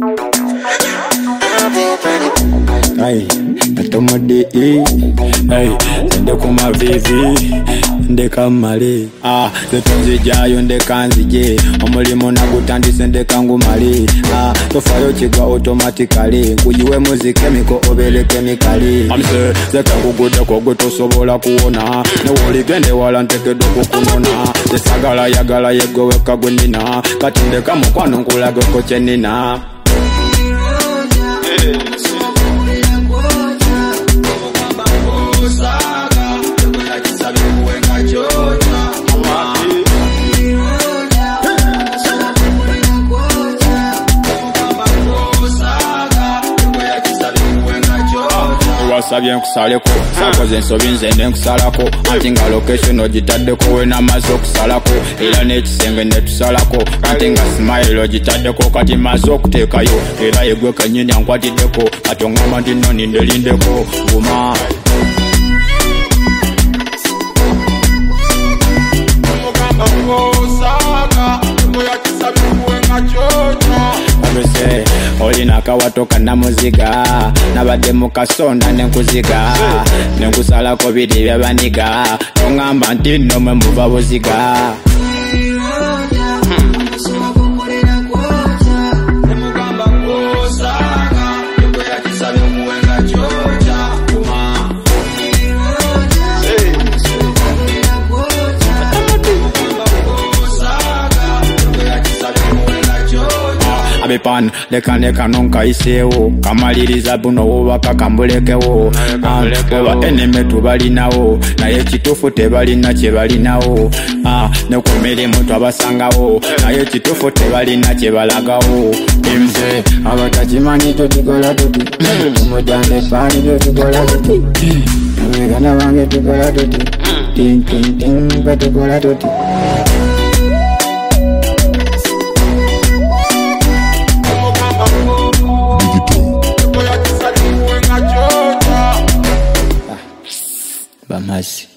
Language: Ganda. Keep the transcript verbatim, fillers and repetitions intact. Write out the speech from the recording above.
Ay, natoma de e. Ay, nde kuma vivi, nde kamale. Ah, zetonzi jayo nde kanzije. Omulimo nagutandise nde kangumale. Ah, tofayo chiga automatically. Kuyiwe muzike miko obele chemically. Amse, zeka kugude kogwe tosobola kuona. Ne woli gende wala nteke doko kunona. Zesagala yagala yegowe kagwenina. Katinde kamukwano nkulago kochenina. Sabye nkusaleko sakoze ensobi nze ne nkusalako ati nga location ogitaddeko we namaze okusalako era n'ekisenge ne tusalako ati nga smile ogitaddeko kati maze okuteekayo era yegwe kenyini ankwatiddeko kati oŋŋamba nti nno nindelindeko guma Abese, olina kawato kana muziga nabadde mukasonda nenkuziga nenkusalako biri byabaniga tongamba nti nno mwe muva buziga Abepan leka leka nonka isewo kamaliriza buno wobaka kambulekewo oba eneme tubalinawo naye kitufu tebalina kye balinawo ne ku mirimu twabasangawo naye kitufu tebalina kye balagawo imze abatakimanyi tutukola tuti omujjande pani tutukola tuti abegana bange tukola tuti ting ting ting batukola tuti Bamasi